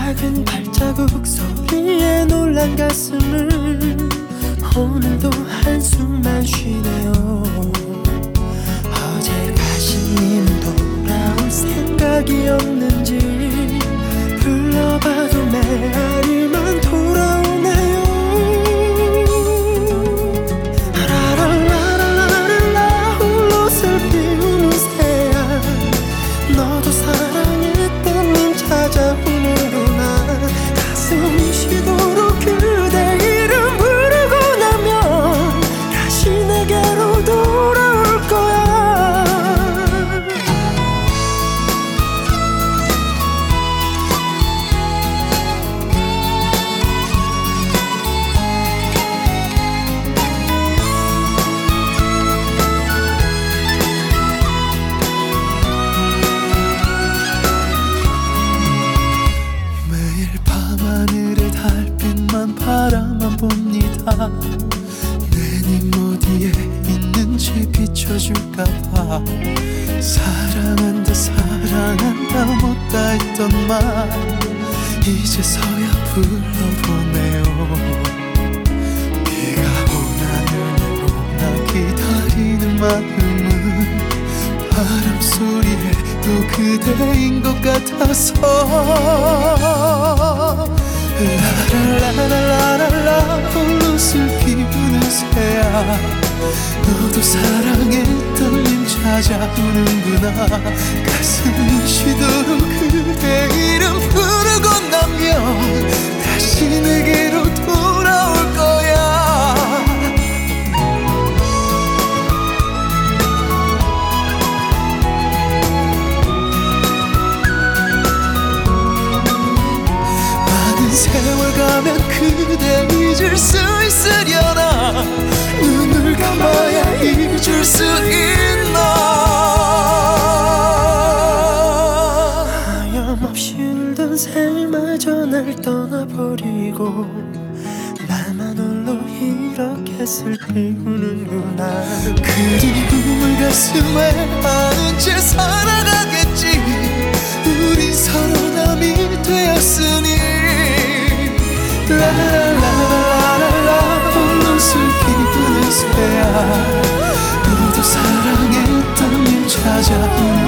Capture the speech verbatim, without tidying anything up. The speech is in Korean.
작은 발자국 소리에 놀란 가슴을 오늘도 한숨만 쉬네요. 어제 가신 님은 돌아올 생각이 없는지 불러봐도 메아리만 돌아오네요. 라라라라라라 홀로 슬피우는 새야 너도 사랑했던 님 찾아오는구나. 가슴이 쉬도록 그대 이름 부르고 나면 다시 내게로 돌아올 거야. 매일 밤하늘의 달빛만 바라만 봅니다. 내 님 어디에 있는지 비춰줄까봐. 사랑한다 사랑한다 못다 했던 말 이제서야 불러보네요. 비가 오나 눈이 오나 기다리는 마음은 바람 소리에 또 그대인 것 같아서 라라라라라라 홀로 슬피우는 새야 너도 사랑했던 님 찾아오는구나. 가슴이 쉬도록 그대 이름 부르고 나면 다시 내게로 돌아올 거야. 세월 가면 그대 잊을 수 있으려나. 눈을 감아야 잊을 수 있나. 하염없이 울던 새마저 날 떠나버리고 나만 홀로 이렇게 슬피우는구나. 그리움을 가슴에 안은 채 살아가겠지. 우린 서로 남이 되었으니 라라라라라라 홀로 슬피우는 새야 너도 사랑했던 님 찾아오는